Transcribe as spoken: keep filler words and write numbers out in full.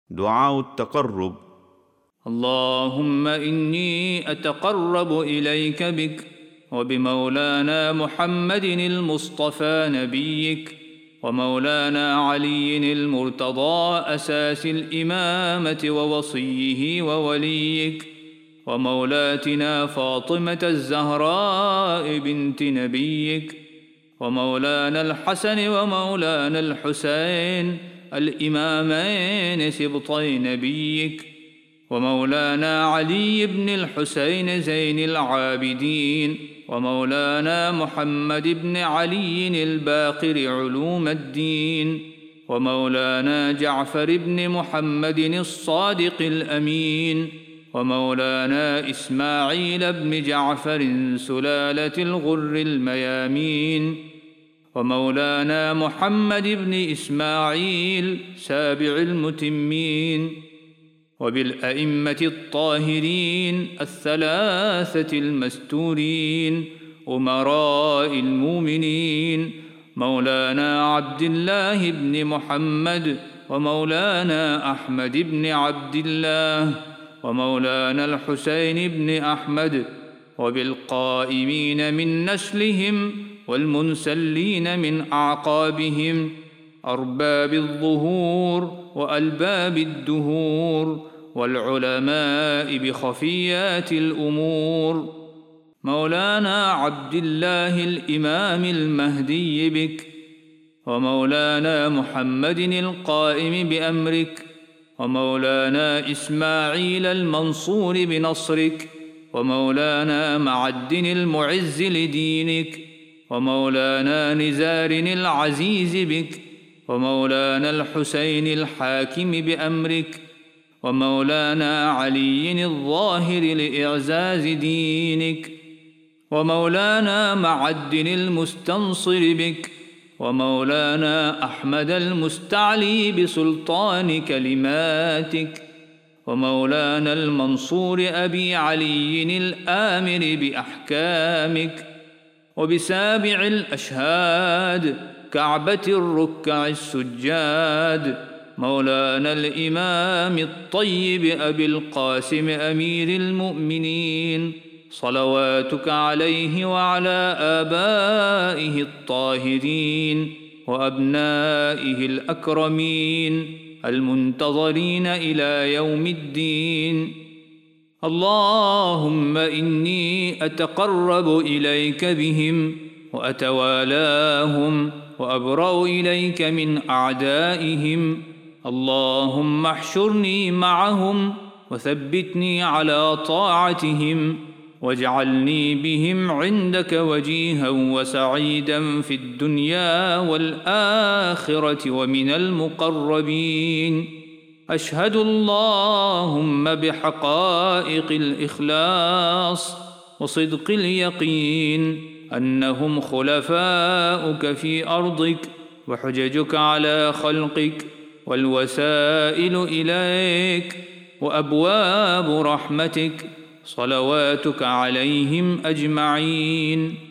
دعاء التقرب. اللهم إني أتقرب إليك بك وبمولانا محمد المصطفى نبيك ومولانا علي المرتضى أساس الإمامة ووصيه ووليك ومولاتنا فاطمة الزهراء بنت نبيك ومولانا الحسن ومولانا الحسين الإمامين سبطي نبيك ومولانا علي بن الحسين زين العابدين ومولانا محمد بن علي الباقر علوم الدين ومولانا جعفر بن محمد الصادق الأمين ومولانا إسماعيل بن جعفر سلالة الغر الميامين ومولانا محمد بن إسماعيل سابع المتمين وبالأئمة الطاهرين الثلاثة المستورين أمراء المؤمنين مولانا عبد الله بن محمد ومولانا أحمد بن عبد الله ومولانا الحسين بن أحمد وبالقائمين من نسلهم والمنسلين من أعقابهم أرباب الظهور وألباب الدهور والعلماء بخفيات الأمور مولانا عبد الله الإمام المهدي بك ومولانا محمد القائم بأمرك ومولانا إسماعيل المنصور بنصرك ومولانا معد المعز لدينك ومولانا نزار العزيز بك ومولانا الحسين الحاكم بأمرك ومولانا علي الظاهر لإعزاز دينك ومولانا معد المستنصر بك ومولانا أحمد المستعلي بسلطان كلماتك ومولانا المنصور أبي علي الآمر بأحكامك وبسابع الأشهاد كعبة الركع السجاد مولانا الإمام الطيب أبي القاسم أمير المؤمنين صلواتك عليه وعلى آبائه الطاهرين وأبنائه الأكرمين المنتظرين إلى يوم الدين. اللهم إني أتقرب إليك بهم وأتوالاهم وأبرأ إليك من أعدائهم. اللهم احشرني معهم وثبتني على طاعتهم واجعلني بهم عندك وجيها وسعيدا في الدنيا والآخرة ومن المقربين. أشهد اللهم بحقائق الإخلاص وصدق اليقين أنهم خلفاؤك في أرضك وحججك على خلقك والوسائل إليك وأبواب رحمتك صلواتك عليهم أجمعين.